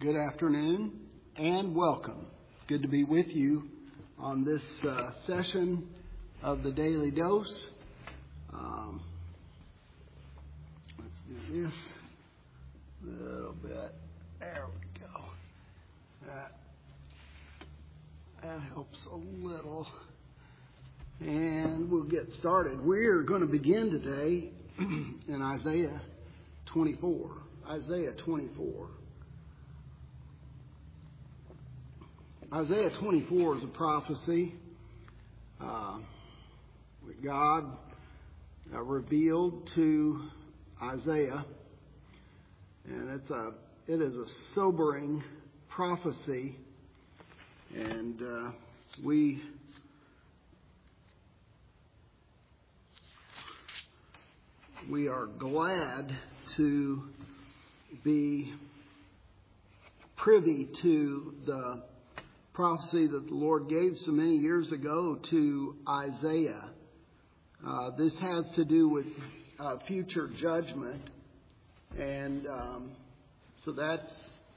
Good afternoon and welcome. It's good to be with you on this session of the Daily Dose. Let's do this a little bit. There we go. That helps a little. And we'll get started. We're going to begin today in Isaiah 24. Isaiah 24. Isaiah 24 is a prophecy that God revealed to Isaiah, and it is a sobering prophecy, and we are glad to be privy to the prophecy that the Lord gave so many years ago to Isaiah. This has to do with future judgment, and so that's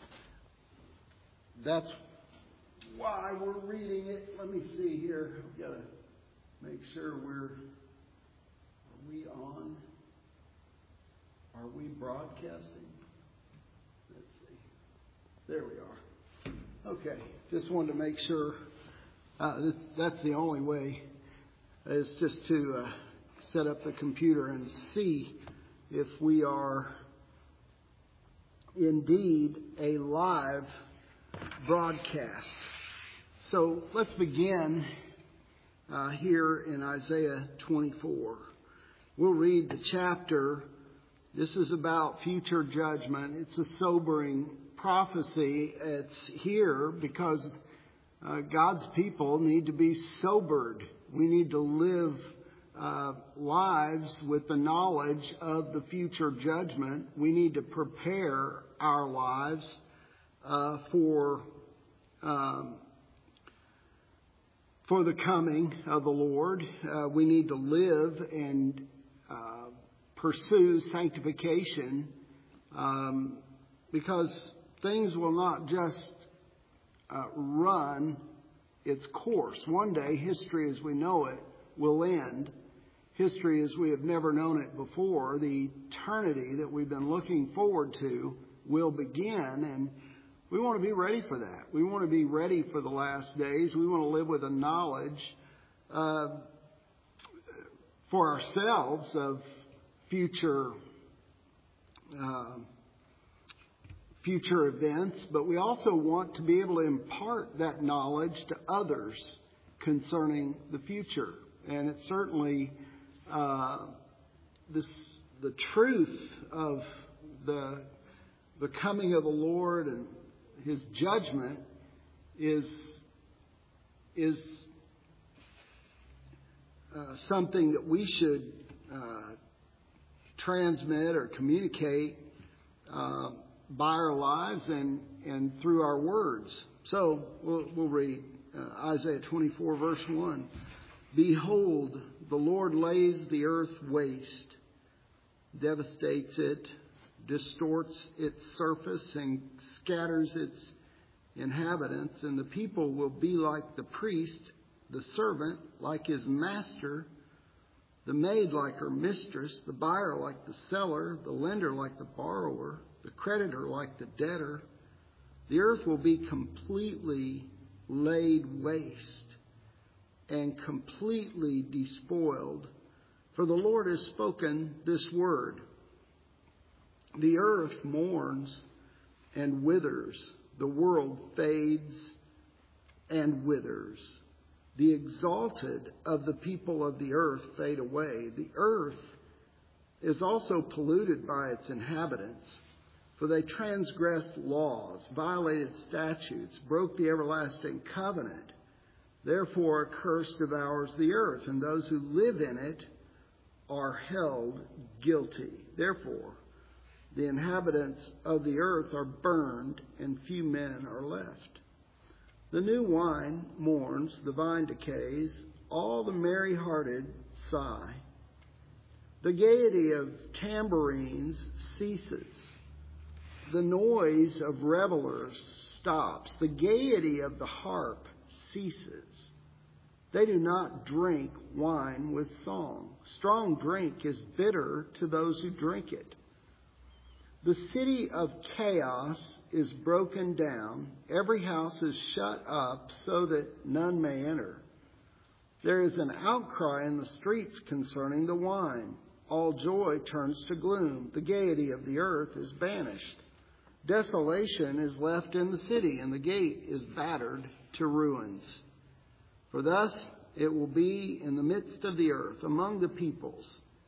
why we're reading it. Let me see here. I've got to make sure are we on? Are we broadcasting? Let's see. There we are. Okay, just wanted to make sure. That's the only way, is just to set up the computer and see if we are indeed a live broadcast. So let's begin here in Isaiah 24. We'll read the chapter. This is about future judgment. It's a sobering prophecy. It's here because God's people need to be sobered. We need to live lives with the knowledge of the future judgment. We need to prepare our lives for the coming of the Lord. We need to live and pursue sanctification because things will not just run its course. One day, history as we know it will end. History as we have never known it before, the eternity that we've been looking forward to, will begin. And we want to be ready for that. We want to be ready for the last days. We want to live with a knowledge for ourselves of future events, but we also want to be able to impart that knowledge to others concerning the future. And it's certainly the truth of the coming of the Lord and His judgment is something that we should transmit or communicate by our lives and through our words. So we'll read Isaiah 24 verse 1. Behold, the Lord lays the earth waste, devastates it, distorts its surface, and scatters its inhabitants. And the people will be like the priest, the servant like his master, the maid like her mistress, the buyer like the seller, the lender like the borrower, the creditor like the debtor. The earth will be completely laid waste and completely despoiled. For the Lord has spoken this word. The earth mourns and withers. The world fades and withers. The exalted of the people of the earth fade away. The earth is also polluted by its inhabitants. For they transgressed laws, violated statutes, broke the everlasting covenant. Therefore a curse devours the earth, and those who live in it are held guilty. Therefore the inhabitants of the earth are burned, and few men are left. The new wine mourns, the vine decays, all the merry-hearted sigh. The gaiety of tambourines ceases. The noise of revelers stops. The gaiety of the harp ceases. They do not drink wine with song. Strong drink is bitter to those who drink it. The city of chaos is broken down. Every house is shut up so that none may enter. There is an outcry in the streets concerning the wine. All joy turns to gloom. The gaiety of the earth is banished. Desolation is left in the city, and the gate is battered to ruins. For thus it will be in the midst of the earth, among the peoples,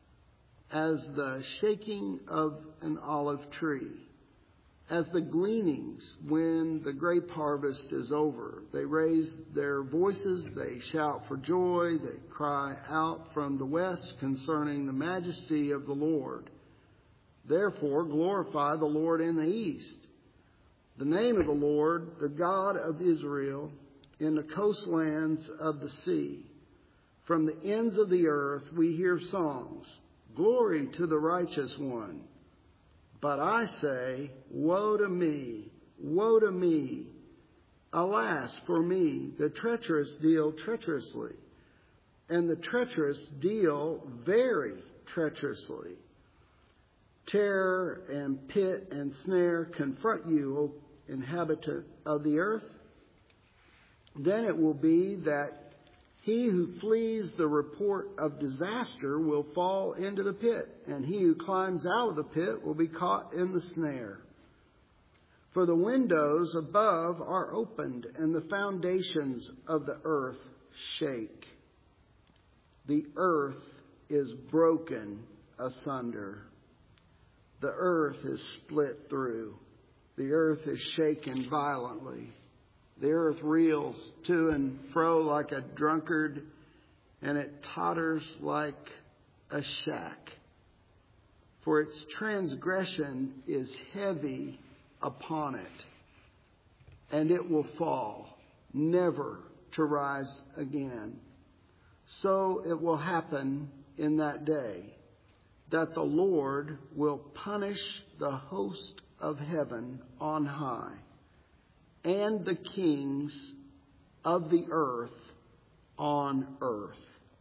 as the shaking of an olive tree, as the gleanings when the grape harvest is over. They raise their voices, they shout for joy, they cry out from the west concerning the majesty of the Lord. Therefore glorify the Lord in the east, the name of the Lord, the God of Israel, in the coastlands of the sea. From the ends of the earth we hear songs. Glory to the righteous one. But I say, woe to me, woe to me. Alas for me, the treacherous deal treacherously, and the treacherous deal very treacherously. Terror and pit and snare confront you, O inhabitant of the earth. Then it will be that he who flees the report of disaster will fall into the pit, and he who climbs out of the pit will be caught in the snare. For the windows above are opened, and the foundations of the earth shake. The earth is broken asunder. The earth is split through. The earth is shaken violently. The earth reels to and fro like a drunkard, and it totters like a shack. For its transgression is heavy upon it, and it will fall, never to rise again. So it will happen in that day that the Lord will punish the host of heaven on high, and the kings of the earth on earth.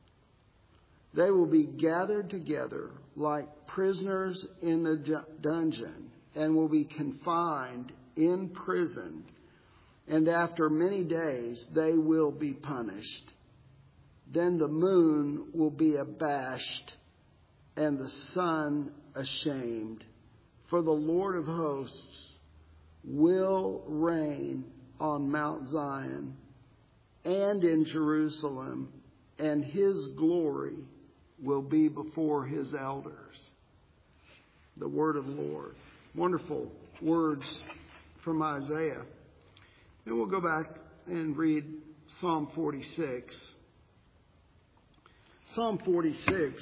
They will be gathered together like prisoners in the dungeon, and will be confined in prison. And after many days they will be punished. Then the moon will be abashed, and the sun ashamed. For the Lord of hosts will reign on Mount Zion and in Jerusalem, and his glory will be before his elders. The word of the Lord. Wonderful words from Isaiah. Then we'll go back and read Psalm 46. Psalm 46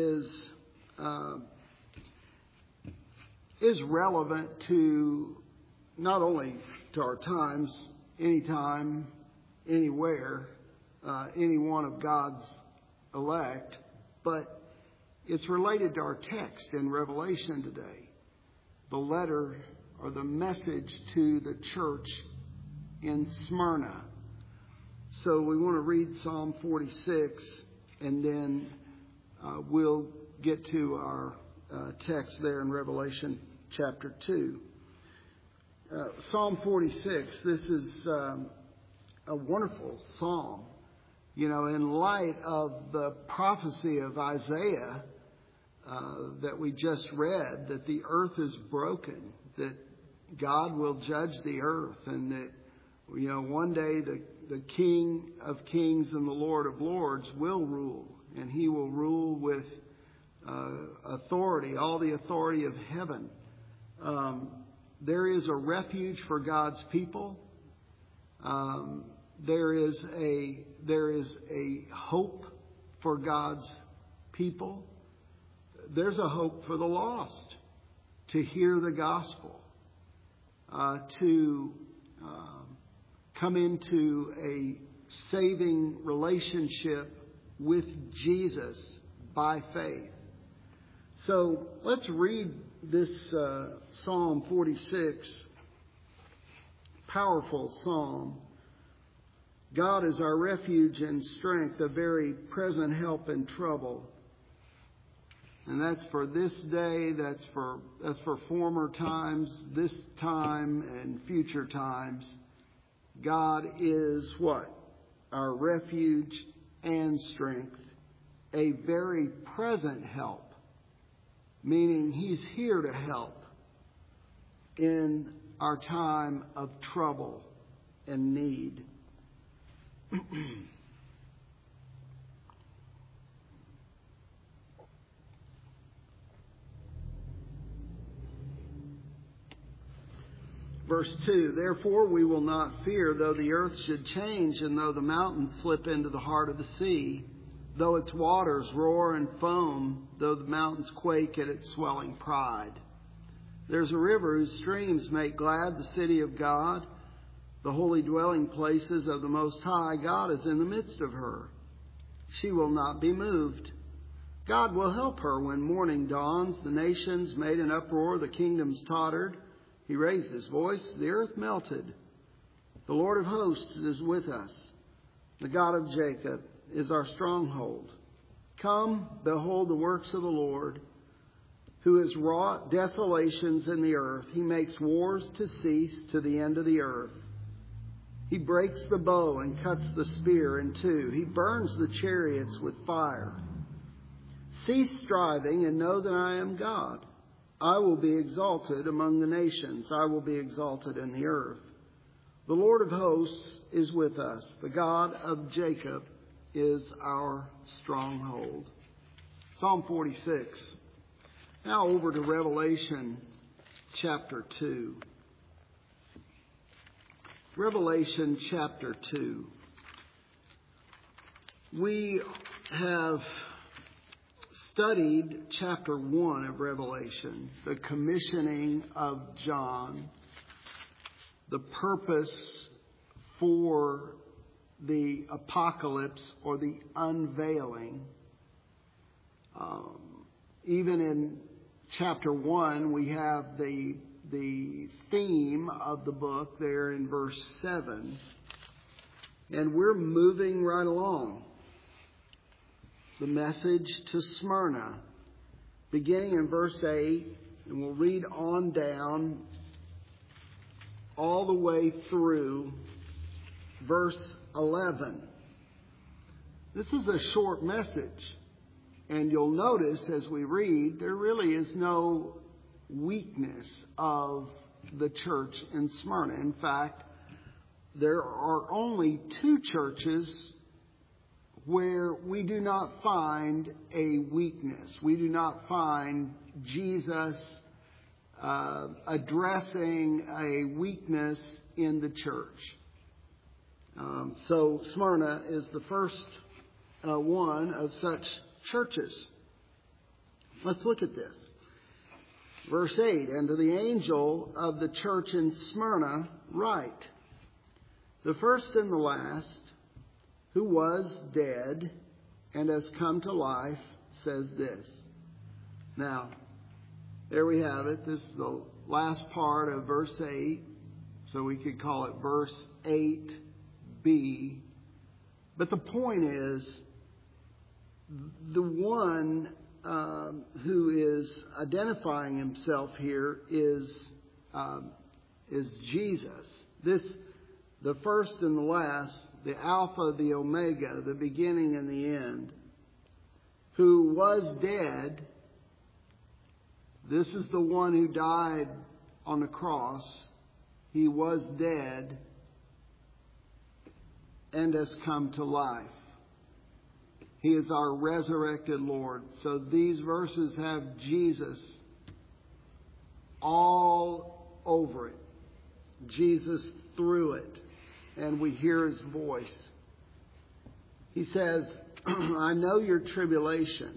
is relevant to not only to our times, anytime, anywhere, any one of God's elect, but it's related to our text in Revelation today. The letter or the message to the church in Smyrna. So we want to read Psalm 46, and then we'll get to our text there in Revelation chapter 2. Psalm 46, this is a wonderful psalm. You know, in light of the prophecy of Isaiah that we just read, that the earth is broken, that God will judge the earth, and that, you know, one day the King of Kings and the Lord of Lords will rule, and he will rule with authority, all the authority of heaven. There is a refuge for God's people. There is a hope for God's people. There's a hope for the lost to hear the gospel, to come into a saving relationship with Jesus by faith. So let's read this Psalm 46, powerful psalm. God is our refuge and strength, a very present help in trouble. And that's for this day, that's for former times, this time, and future times. God is what? Our refuge and strength, a very present help, meaning He's here to help in our time of trouble and need. Verse 2, therefore we will not fear, though the earth should change, and though the mountains slip into the heart of the sea, though its waters roar and foam, though the mountains quake at its swelling pride. There's a river whose streams make glad the city of God, the holy dwelling places of the Most High. God is in the midst of her. She will not be moved. God will help her when morning dawns. The nations made an uproar, the kingdoms tottered. He raised His voice, the earth melted. The Lord of hosts is with us. The God of Jacob is our stronghold. Come, behold the works of the Lord, who has wrought desolations in the earth. He makes wars to cease to the end of the earth. He breaks the bow and cuts the spear in two. He burns the chariots with fire. Cease striving and know that I am God. I will be exalted among the nations. I will be exalted in the earth. The Lord of hosts is with us. The God of Jacob is our stronghold. Psalm 46. Now over to Revelation chapter 2. Revelation chapter 2. We have studied chapter 1 of Revelation, the commissioning of John, the purpose for the apocalypse or the unveiling. Even in chapter 1, we have the theme of the book there in verse 7. And we're moving right along. The message to Smyrna, beginning in verse 8, and we'll read on down all the way through verse 11. This is a short message, and you'll notice as we read, there really is no weakness of the church in Smyrna. In fact, there are only two churches where we do not find a weakness. We do not find Jesus addressing a weakness in the church. So Smyrna is the first one of such churches. Let's look at this. Verse 8, and to the angel of the church in Smyrna write, the first and the last, who was dead and has come to life, says this. Now, there we have it. This is the last part of verse 8. So we could call it verse 8b. But the point is, the one who is identifying himself here is Jesus. The first and the last, the Alpha, the Omega, the beginning and the end, who was dead. This is the one who died on the cross. He was dead and has come to life. He is our resurrected Lord. So these verses have Jesus all over it. Jesus through it. And we hear His voice. He says, I know your tribulation.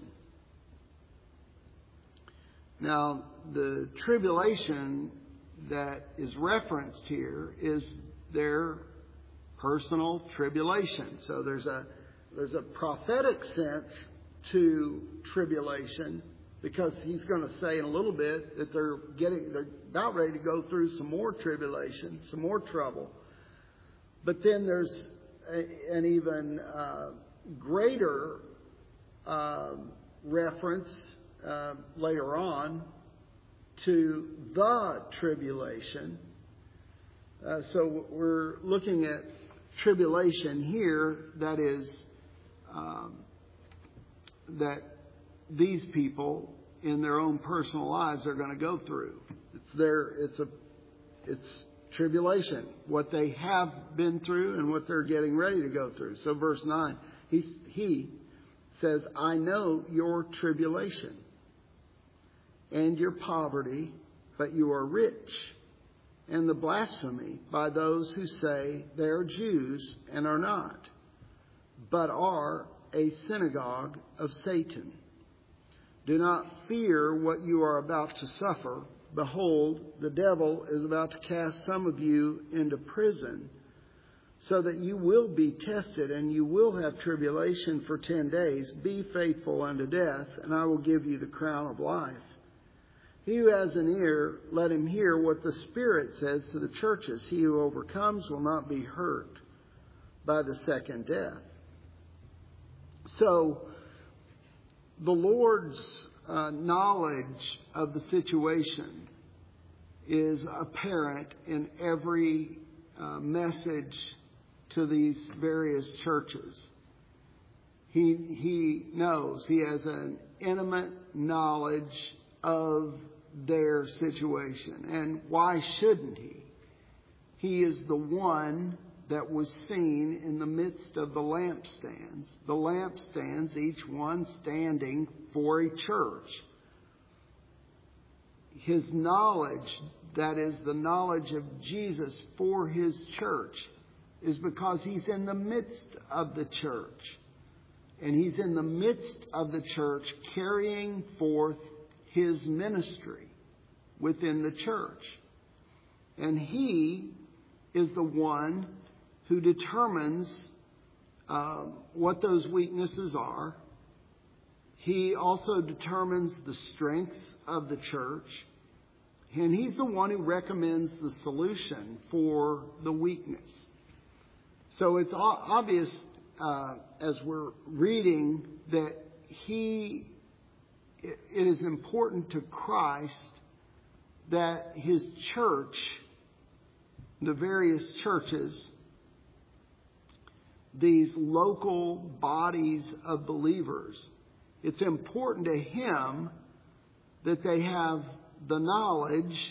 Now, the tribulation that is referenced here is their personal tribulation. So there's a prophetic sense to tribulation. because he's going to say in a little bit that they're about ready to go through some more tribulation, some more trouble. But then there's an even greater reference later on to the tribulation. So we're looking at tribulation here, that is, that these people in their own personal lives are going to go through. It's tribulation, what they have been through and what they're getting ready to go through. So verse 9, he says, I know your tribulation and your poverty, but you are rich, and the blasphemy by those who say they are Jews and are not, but are a synagogue of Satan. Do not fear what you are about to suffer. Behold, the devil is about to cast some of you into prison, so that you will be tested, and you will have tribulation for 10 days. Be faithful unto death, and I will give you the crown of life. He who has an ear, let him hear what the Spirit says to the churches. He who overcomes will not be hurt by the second death. So, the Lord's knowledge of the situation is apparent in every message to these various churches. He knows. He has an intimate knowledge of their situation. And why shouldn't he? He is the one that was seen in the midst of the lampstands. The lampstands, each one standing for a church. His knowledge, that is the knowledge of Jesus for his church, is because he's in the midst of the church. And he's in the midst of the church carrying forth his ministry within the church. And he is the one who determines what those weaknesses are. He also determines the strengths of the church. And he's the one who recommends the solution for the weakness. So it's obvious as we're reading that it is important to Christ that his church, the various churches, these local bodies of believers, it's important to him that they have the knowledge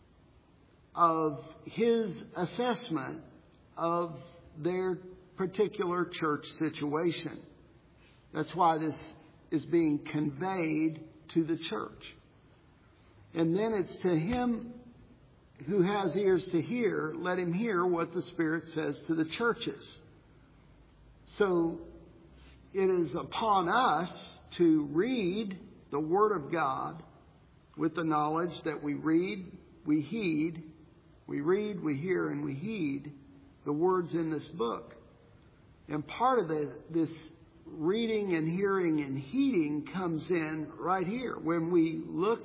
of his assessment of their particular church situation. That's why this is being conveyed to the church. And then it's to him who has ears to hear, let him hear what the Spirit says to the churches. So it is upon us to read the Word of God with the knowledge that we read, we heed, we read, we hear, and we heed the words in this book. And part of this reading and hearing and heeding comes in right here. When we look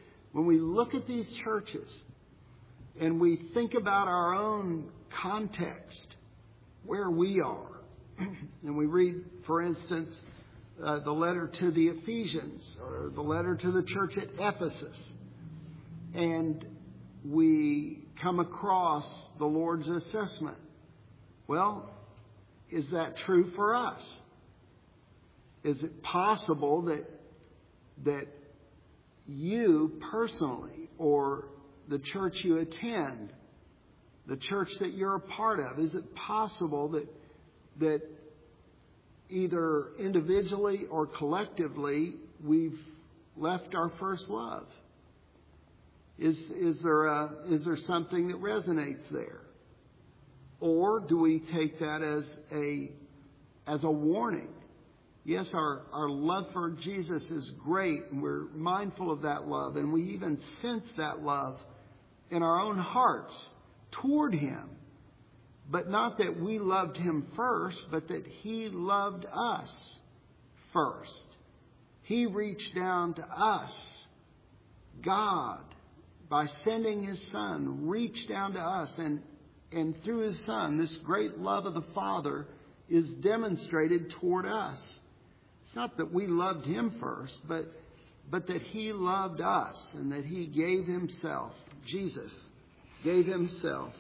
at these churches and we think about our own context, where we are, and we read, for instance, the letter to the Ephesians or the letter to the church at Ephesus, and we come across the Lord's assessment. Well, is that true for us? Is it possible that you personally, or the church you attend, the church that you're a part of, is it possible that either individually or collectively we've left our first love? Is there something that resonates there? Or do we take that as a warning? Yes, our love for Jesus is great, and we're mindful of that love, and we even sense that love in our own hearts toward him. But not that we loved him first, but that he loved us first. He reached down to us. God, by sending His Son, reached down to us. And through His Son, this great love of the Father is demonstrated toward us. It's not that we loved Him first, but that He loved us and that He gave Himself, Jesus gave Himself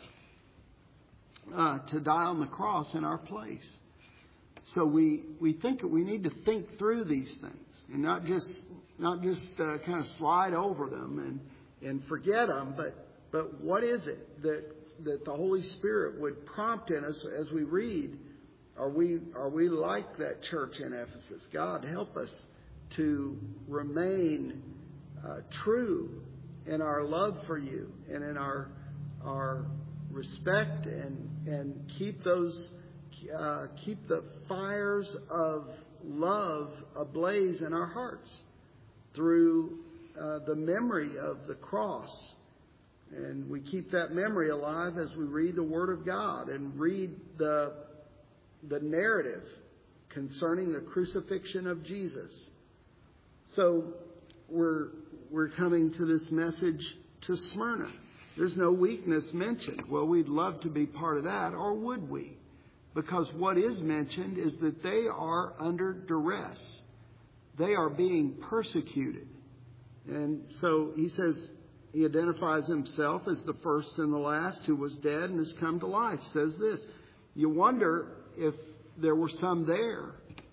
to die on the cross in our place. So we think that we need to think through these things and not just kind of slide over them and forget them, but what is it that the Holy Spirit would prompt in us as we read? Are we like that church in Ephesus? God, help us to remain true in our love for You and in our respect and keep the fires of love ablaze in our hearts through the memory of the cross. And we keep that memory alive as we read the Word of God and read the narrative concerning the crucifixion of Jesus. So we're coming to this message to Smyrna. There's no weakness mentioned. Well, we'd love to be part of that, or would we? Because what is mentioned is that they are under duress. They are being persecuted. And so he says, he identifies himself as the first and the last who was dead and has come to life. Says this. You wonder if there were some there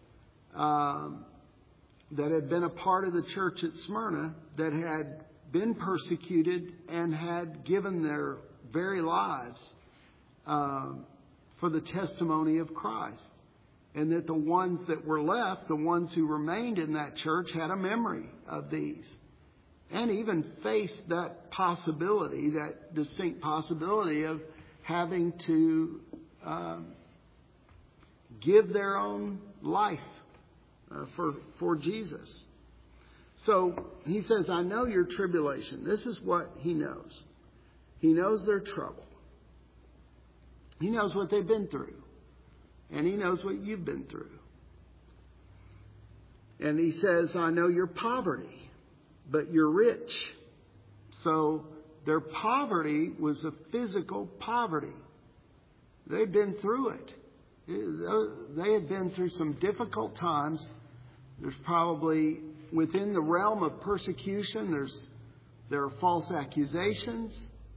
that had been a part of the church at Smyrna that had been persecuted and had given their very lives for the testimony of Christ. And that the ones that were left, the ones who remained in that church, had a memory of these. And even faced that possibility, that distinct possibility of having to give their own life for Jesus. So he says, I know your tribulation. This is what he knows. He knows their trouble. He knows what they've been through. And he knows what you've been through. And he says, I know your poverty, but you're rich. So their poverty was a physical poverty. They'd been through it. They had been through some difficult times. There's probably, within the realm of persecution, there are false accusations.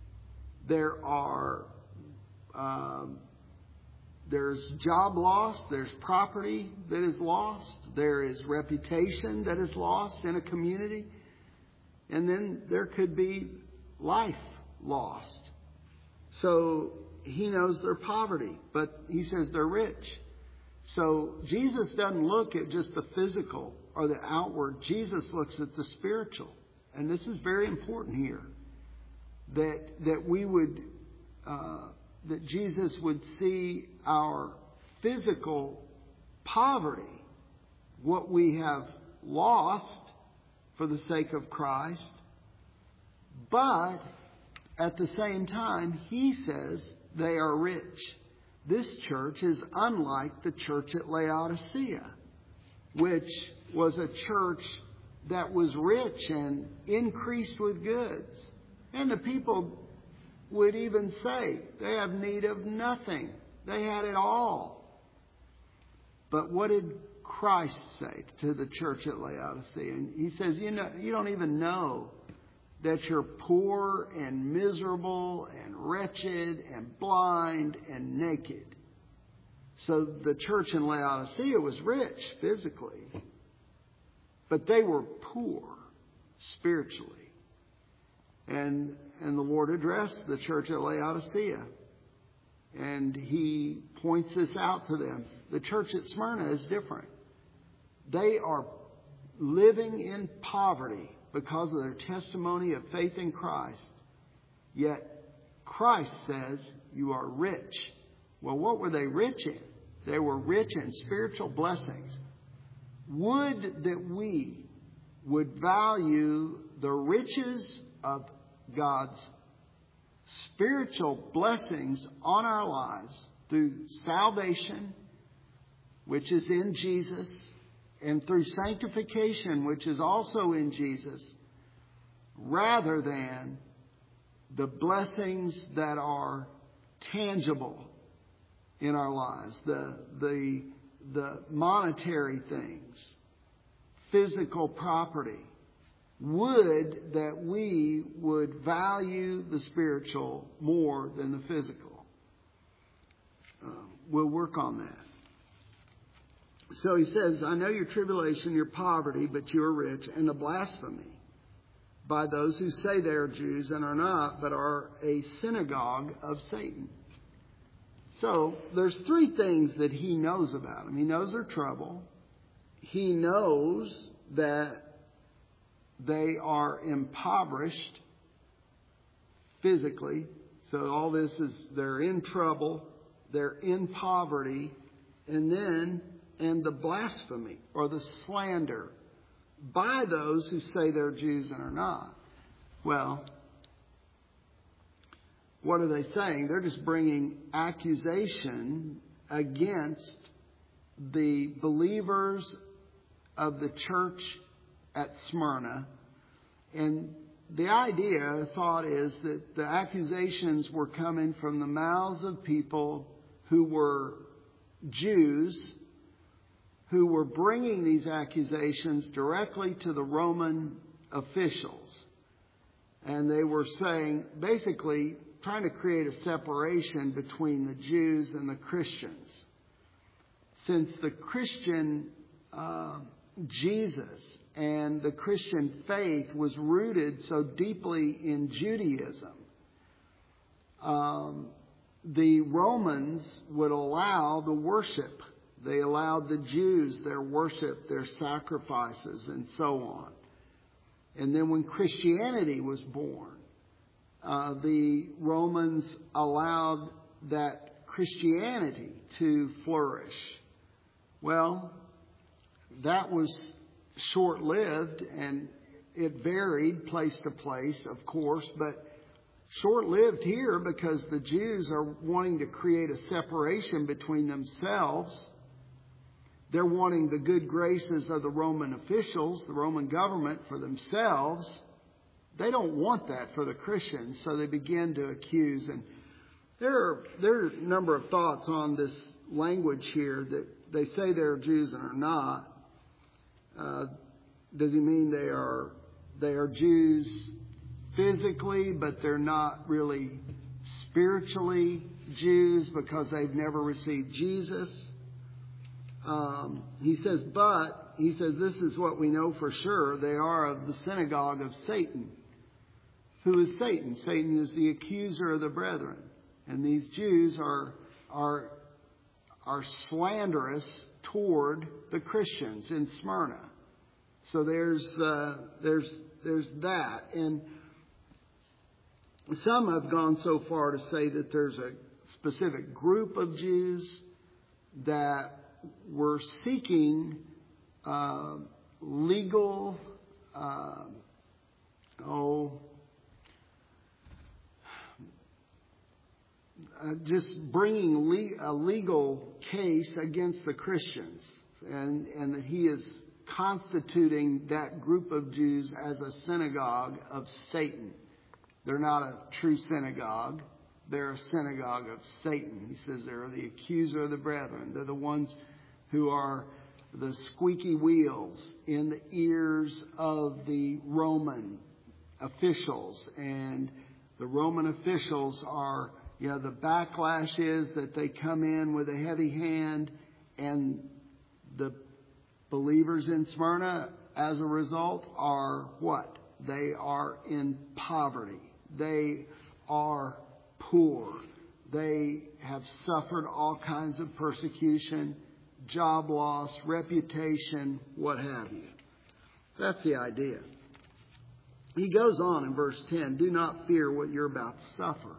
There's job loss. There's property that is lost. There is reputation that is lost in a community. And then there could be life lost. So he knows their poverty, but he says they're rich. So Jesus doesn't look at just the physical or the outward. Jesus looks at the spiritual. And this is very important here. That we would... that Jesus would see our physical poverty, what we have lost for the sake of Christ, but at the same time, he says they are rich. This church is unlike the church at Laodicea, which was a church that was rich and increased with goods. And the people would even say they have need of nothing. They had it all. But what did Christ say to the church at Laodicea? And he says, you don't even know that you're poor and miserable and wretched and blind and naked. So the church in Laodicea was rich physically, but they were poor spiritually. And the Lord addressed the church at Laodicea. And he points this out to them. The church at Smyrna is different. They are living in poverty because of their testimony of faith in Christ. Yet Christ says you are rich. Well, what were they rich in? They were rich in spiritual blessings. Would that we would value the riches of God's spiritual blessings on our lives through salvation, which is in Jesus, and through sanctification, which is also in Jesus, rather than the blessings that are tangible in our lives, the monetary things, physical property. Would that we would value the spiritual more than the physical. We'll work on that. So he says, I know your tribulation, your poverty, but you are rich, and the blasphemy by those who say they are Jews and are not, but are a synagogue of Satan. So there's three things that he knows about them. He knows their trouble. He knows that they are impoverished physically. So all this is, they're in trouble, they're in poverty, and the blasphemy or the slander by those who say they're Jews and are not. Well, what are they saying? They're just bringing accusation against the believers of the church at Smyrna. And the thought is that the accusations were coming from the mouths of people who were Jews, who were bringing these accusations directly to the Roman officials. And they were saying, basically, trying to create a separation between the Jews and the Christians. Since the Christian Jesus and the Christian faith was rooted so deeply in Judaism, the Romans would allow the worship. They allowed the Jews their worship, their sacrifices, and so on. And then when Christianity was born, the Romans allowed that Christianity to flourish. Well, that was short-lived, and it varied place to place, of course, but short-lived here because the Jews are wanting to create a separation between themselves. They're wanting the good graces of the Roman officials, the Roman government, for themselves. They don't want that for the Christians, so they begin to accuse. And there are a number of thoughts on this language here that they say they're Jews and are not. Does he mean they are Jews physically, but they're not really spiritually Jews because they've never received Jesus? He says, this is what we know for sure. They are of the synagogue of Satan. Who is Satan? Satan is the accuser of the brethren. And these Jews are slanderous toward the Christians in Smyrna. So there's that. And some have gone so far to say that there's a specific group of Jews that were seeking legal, just bringing a legal case against the Christians, and that he is constituting that group of Jews as a synagogue of Satan. They're not a true synagogue. They're a synagogue of Satan. He says they're the accuser of the brethren. They're the ones who are the squeaky wheels in the ears of the Roman officials. And the Roman officials are, the backlash is that they come in with a heavy hand, and the believers in Smyrna, as a result, are what? They are in poverty. They are poor. They have suffered all kinds of persecution, job loss, reputation, what have you. That's the idea. He goes on in verse 10, do not fear what you're about to suffer.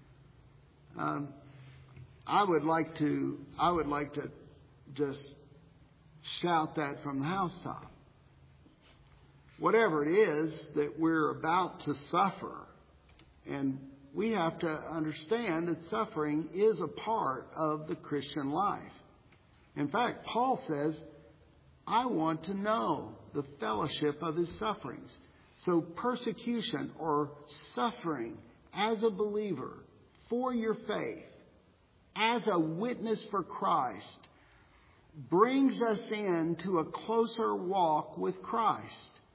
I would like to just shout that from the housetop. Whatever it is that we're about to suffer, and we have to understand that suffering is a part of the Christian life. In fact, Paul says I want to know the fellowship of his sufferings. So persecution or suffering as a believer for your faith, as a witness for Christ, brings us into a closer walk with Christ.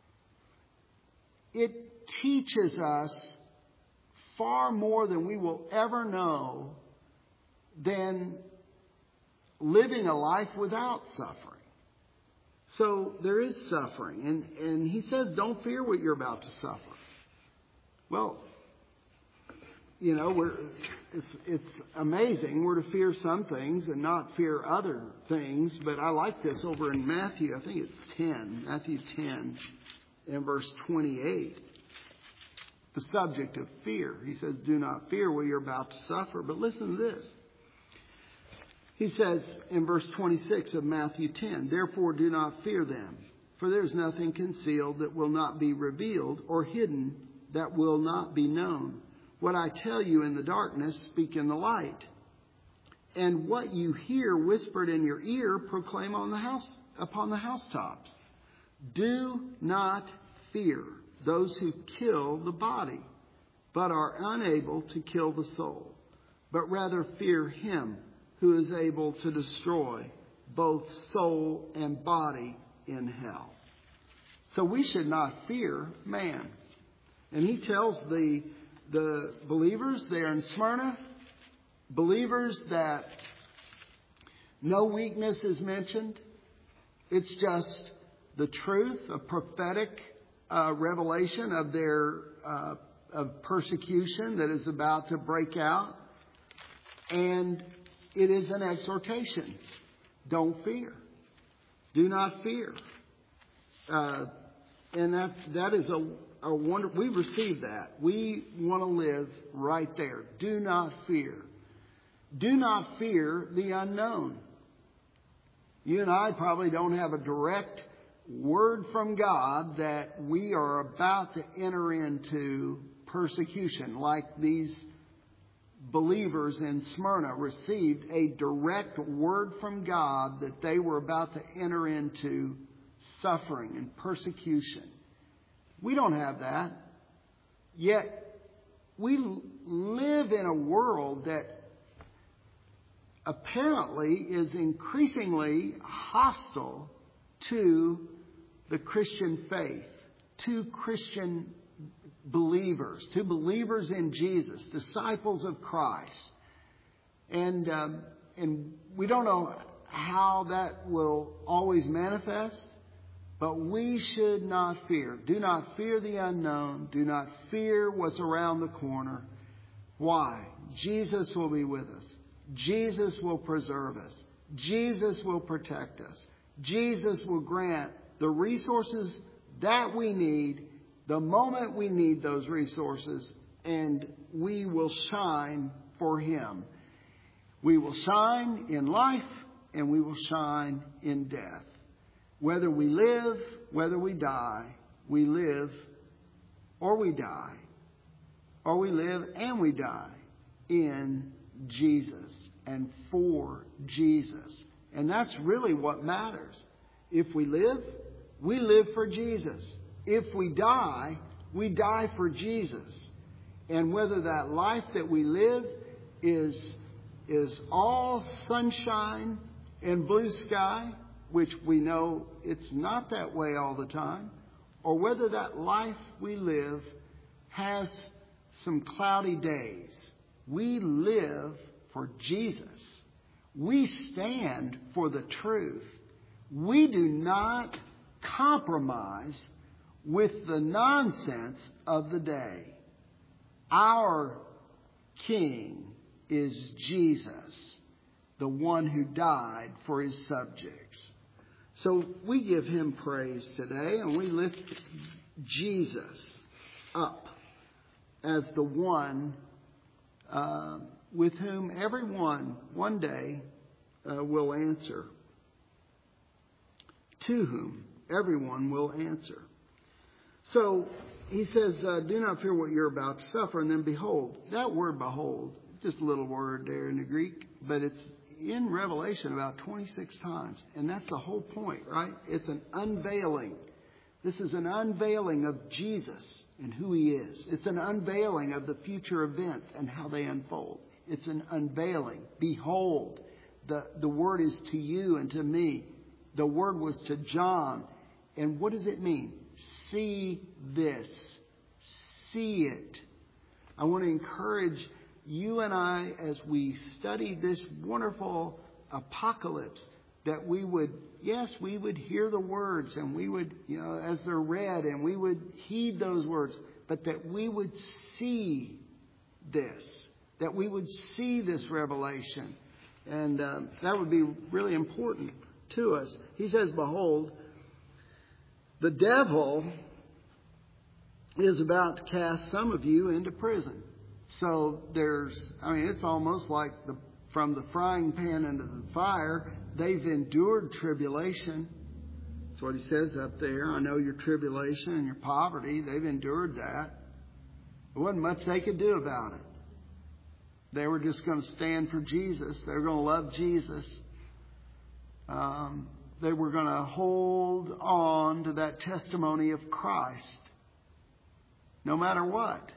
It teaches us far more than we will ever know than living a life without suffering. So there is suffering. And he says, don't fear what you're about to suffer. Well, you know, it's amazing. We're to fear some things and not fear other things. But I like this over in Matthew. I think it's 10. Matthew 10 and verse 28. The subject of fear. He says, do not fear what you're about to suffer. But listen to this. He says in verse 26 of Matthew 10, therefore do not fear them, for there is nothing concealed that will not be revealed, or hidden that will not be known. What I tell you in the darkness, speak in the light. And what you hear whispered in your ear, proclaim upon the housetops. Do not fear those who kill the body, but are unable to kill the soul, but rather fear him who is able to destroy both soul and body in hell. So we should not fear man. And he tells the believers there in Smyrna, believers that no weakness is mentioned. It's just the truth, a prophetic revelation of their of persecution that is about to break out. And it is an exhortation. Don't fear. Do not fear. And that is a wonder. We receive that. We want to live right there. Do not fear. Do not fear the unknown. You and I probably don't have a direct word from God that we are about to enter into persecution like these believers in Smyrna received a direct word from God that they were about to enter into suffering and persecution. We don't have that. Yet we live in a world that apparently is increasingly hostile to the Christian faith, to Christian believers, to believers in Jesus, disciples of Christ. And we don't know how that will always manifest, but we should not fear. Do not fear the unknown. Do not fear what's around the corner. Why? Jesus will be with us. Jesus will preserve us. Jesus will protect us. Jesus will grant the resources that we need the moment we need those resources, and we will shine for Him. We will shine in life, and we will shine in death. Whether we live, whether we die, we live or we die, or we live and we die in Jesus and for Jesus. And that's really what matters. If we live for Jesus. If we die for Jesus. And whether that life that we live is all sunshine and blue sky, which we know it's not that way all the time, or whether that life we live has some cloudy days, we live for Jesus. We stand for the truth. We do not compromise with the nonsense of the day. Our King is Jesus, the one who died for His subjects. So we give Him praise today, and we lift Jesus up as the one with whom everyone one day will answer, to whom everyone will answer. So he says, do not fear what you're about to suffer. And then behold, that word behold, just a little word there in the Greek, but in Revelation about 26 times. And that's the whole point, right? It's an unveiling. This is an unveiling of Jesus and who He is. It's an unveiling of the future events and how they unfold. It's an unveiling. Behold, the word is to you and to me. The word was to John. And what does it mean? See this. See it. I want to encourage you and I, as we study this wonderful apocalypse, that we would, yes, we would hear the words and we would, as they're read, and we would heed those words, but that we would see this, that we would see this revelation. And that would be really important to us. He says, behold, the devil is about to cast some of you into prison. So it's almost like from the frying pan into the fire, they've endured tribulation. That's what he says up there. I know your tribulation and your poverty. They've endured that. There wasn't much they could do about it. They were just going to stand for Jesus. They were going to love Jesus. They were going to hold on to that testimony of Christ, no matter what.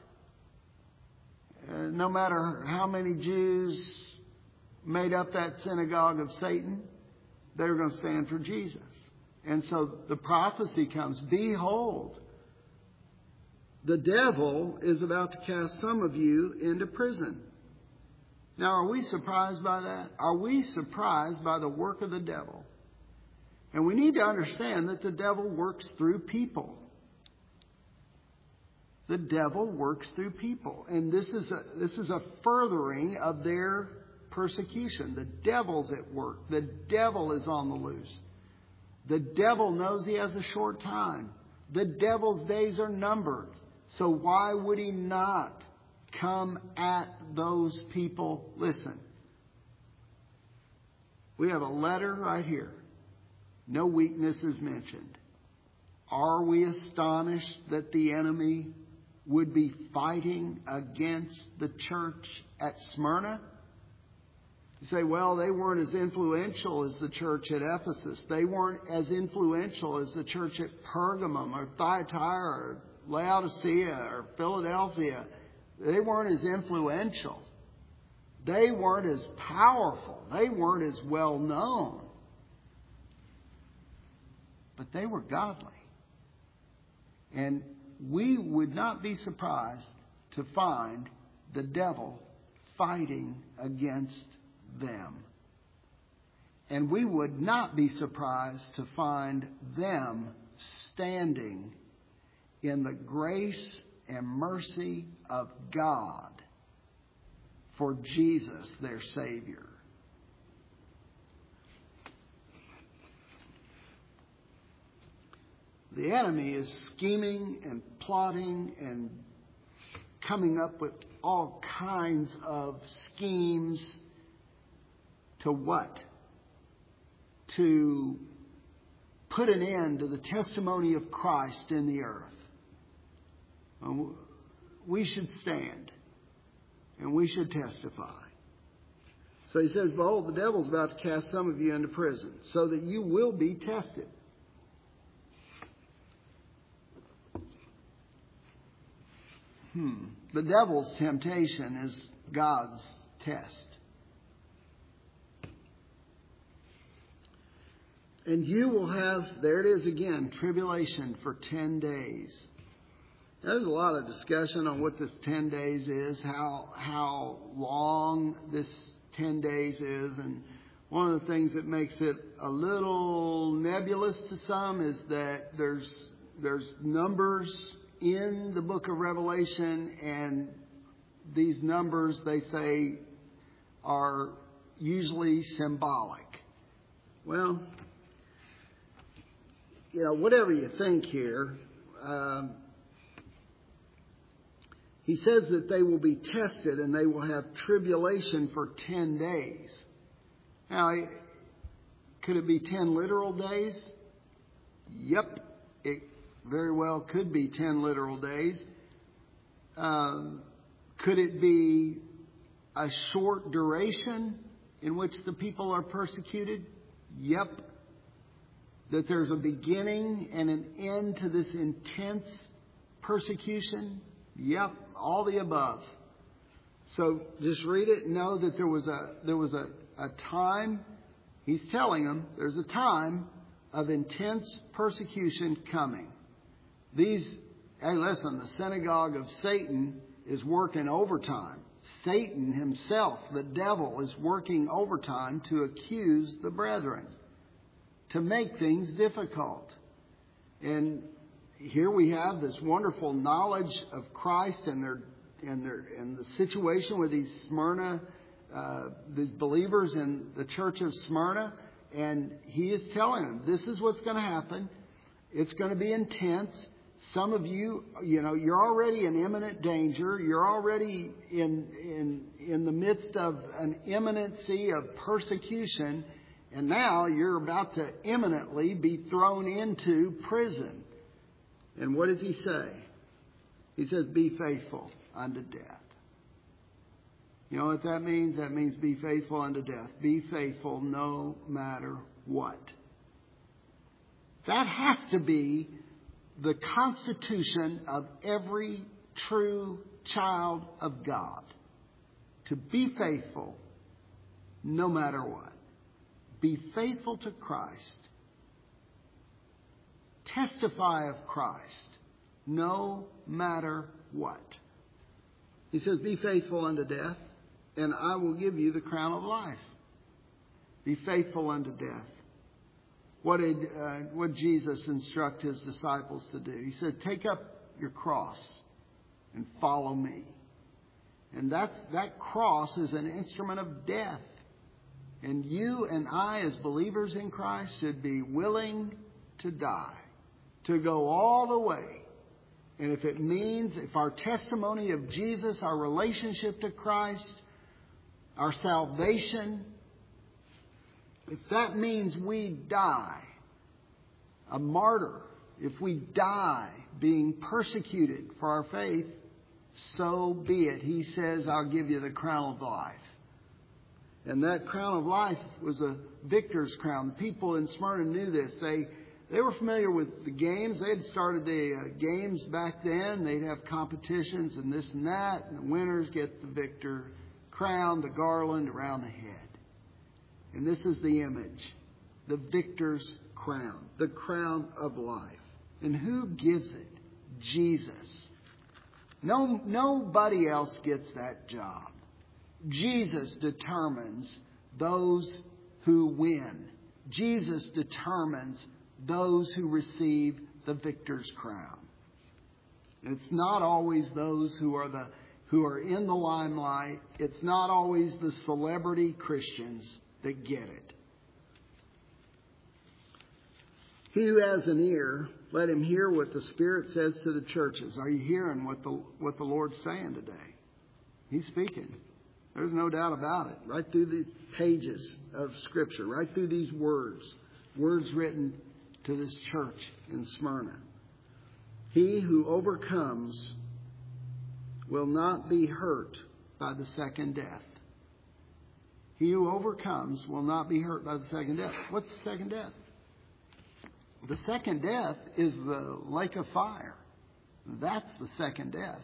No matter how many Jews made up that synagogue of Satan, they were going to stand for Jesus. And so the prophecy comes, behold, the devil is about to cast some of you into prison. Now, are we surprised by that? Are we surprised by the work of the devil? And we need to understand that the devil works through people. The devil works through people. And this is a furthering of their persecution. The devil's at work. The devil is on the loose. The devil knows he has a short time. The devil's days are numbered. So why would he not come at those people? Listen. We have a letter right here. No weakness is mentioned. Are we astonished that the enemy would be fighting against the church at Smyrna? You say, well, they weren't as influential as the church at Ephesus. They weren't as influential as the church at Pergamum or Thyatira or Laodicea or Philadelphia. They weren't as influential. They weren't as powerful. They weren't as well known. But they were godly. And we would not be surprised to find the devil fighting against them. And we would not be surprised to find them standing in the grace and mercy of God for Jesus, their Savior. The enemy is scheming and plotting and coming up with all kinds of schemes to what? To put an end to the testimony of Christ in the earth. We should stand and we should testify. So he says, behold, the devil's about to cast some of you into prison so that you will be tested. The devil's temptation is God's test. And you will have, there it is again, tribulation for 10 days. There's a lot of discussion on what this 10 days is, how long this 10 days is. And one of the things that makes it a little nebulous to some is that there's numbers in the book of Revelation, and these numbers, they say, are usually symbolic. Well, whatever you think here, he says that they will be tested and they will have tribulation for 10 days. Now, could it be 10 literal days? Yep, it very well could be 10 literal days. Could it be a short duration? in which the people are persecuted? Yep. That there's a beginning and an end to this intense persecution? Yep. All the above. So just read it and know that there was a time, he's telling them, there's a time of intense persecution coming. Hey, listen, the synagogue of Satan is working overtime. Satan himself, the devil, is working overtime to accuse the brethren, to make things difficult. And here we have this wonderful knowledge of Christ and the situation with these Smyrna, these believers in the church of Smyrna, and he is telling them, this is what's going to happen. It's going to be intense. Some of you, you're already in imminent danger. You're already in the midst of an imminency of persecution, and now you're about to imminently be thrown into prison. And what does he say? He says, be faithful unto death. You know what that means? That means be faithful unto death. Be faithful no matter what. That has to be the constitution of every true child of God. To be faithful no matter what. Be faithful to Christ. Testify of Christ no matter what. He says, be faithful unto death, and I will give you the crown of life. Be faithful unto death. What did Jesus instruct his disciples to do? He said, take up your cross and follow me. And that cross is an instrument of death. And you and I, as believers in Christ, should be willing to die, to go all the way. And if our testimony of Jesus, our relationship to Christ, our salvation, if that means we die a martyr, if we die being persecuted for our faith, so be it. He says, I'll give you the crown of life. And that crown of life was a victor's crown. The people in Smyrna knew this. They were familiar with the games. They had started the games back then. They'd have competitions and this and that. And the winners get the victor crown, the garland around the head. And this is the image. The victor's crown. The crown of life. And who gives it? Jesus. Nobody else gets that job. Jesus determines those who win. Jesus determines those who receive the victor's crown. And it's not always those who are in the limelight. It's not always the celebrity Christians that get it. He who has an ear, let him hear what the Spirit says to the churches. Are you hearing what the Lord's saying today? He's speaking. There's no doubt about it. Right through these pages of Scripture, right through these words written to this church in Smyrna. He who overcomes will not be hurt by the second death. He who overcomes will not be hurt by the second death. What's the second death? The second death is the lake of fire. That's the second death.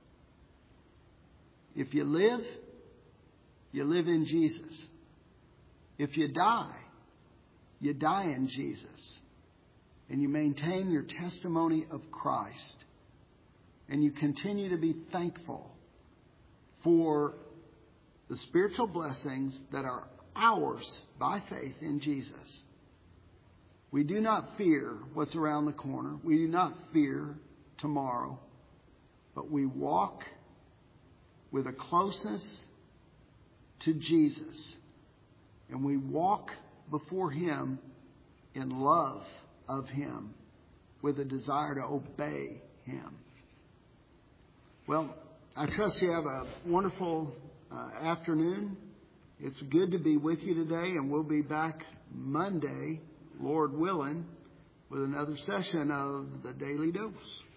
If you live in Jesus. If you die in Jesus. And you maintain your testimony of Christ. And you continue to be thankful for the spiritual blessings that are ours by faith in Jesus. We do not fear what's around the corner. We do not fear tomorrow. But we walk with a closeness to Jesus. And we walk before Him in love of Him with a desire to obey Him. Well, I trust you have a wonderful afternoon. It's good to be with you today, and we'll be back Monday, Lord willing, with another session of the Daily Dose.